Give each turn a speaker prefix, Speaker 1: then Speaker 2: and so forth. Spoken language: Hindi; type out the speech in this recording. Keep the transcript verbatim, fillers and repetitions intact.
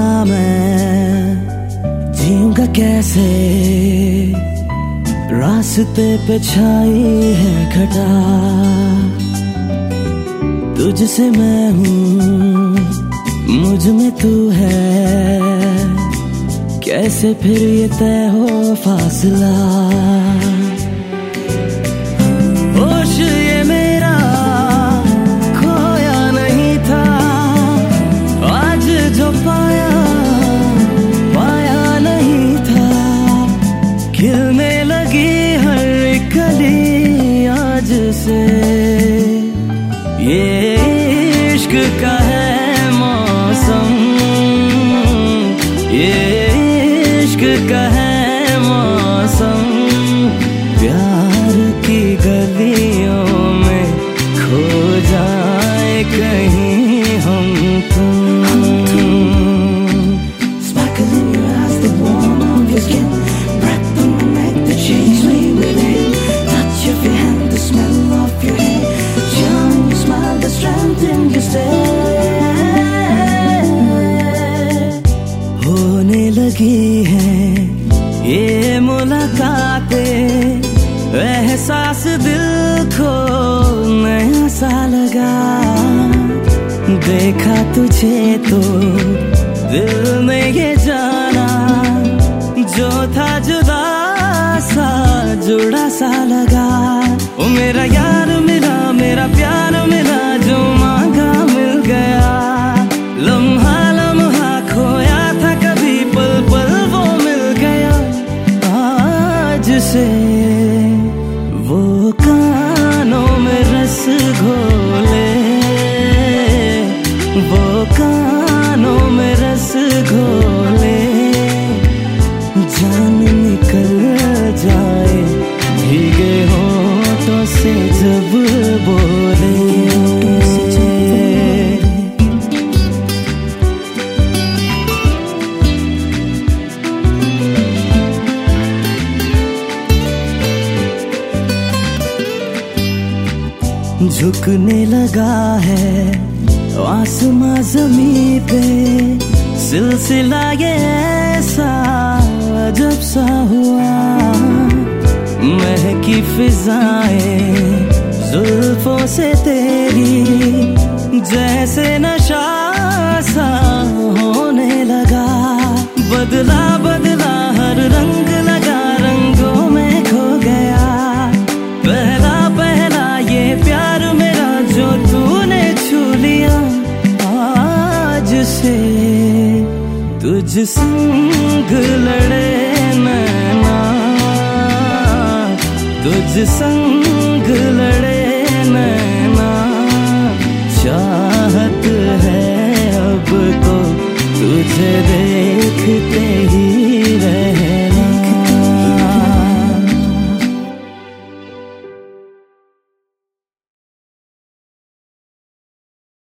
Speaker 1: बिना मैं जीऊंगा कैसे, रास्ते पे छाई है घटा, तुझसे मैं हूँ मुझ में तू है, कैसे फिर ये तय हो फासला। होश ये मेरा खोया नहीं था, आज जो पाया पाया नहीं था, खिलने लगी हर कली आज से। ये इश्क का है मौसम, ये इश्क का है मौसम, प्यार की गलियों में खो जाए कहीं हम तुम।
Speaker 2: Sparkle in your eyes, the warmth of your skin, breath on my neck, the change me within, touch of your hand, the smell of your hair, charm in your smile, the strength in your stare.
Speaker 1: होने लगी है ये मुलाकातें, एहसास दिल को नया सा लगा, देखा तुझे तो दिल ने ये जाना, जो था जुदा सा जुड़ा सा लगा। ओ मेरा यार मिला, मेरा प्यार मिला, जो मांगा मिल गया, लम्हा लम्हा खोया था कभी, पल पल वो मिल गया आज से। वो कानों में रस घोले, वो कानों में रस घोले, जान निकल जाए भीगे होठों से जब बोले। झुकने लगा है आसमां ज़मीं पे, सिलसिला ये ऐसा अजब सा हुआ, महकी फिजाएं जुल्फों से तेरी, जैसे नशा सा होने लगा, बदला बदला हर रंग लगा, रंगों में खो गया, पहला पहला ये प्यार मेरा जो तूने छू लिया आज से। तुझ संग लड़े नैना, तुझ संग लड़े नैना, चाहत है अब तो तुझे दे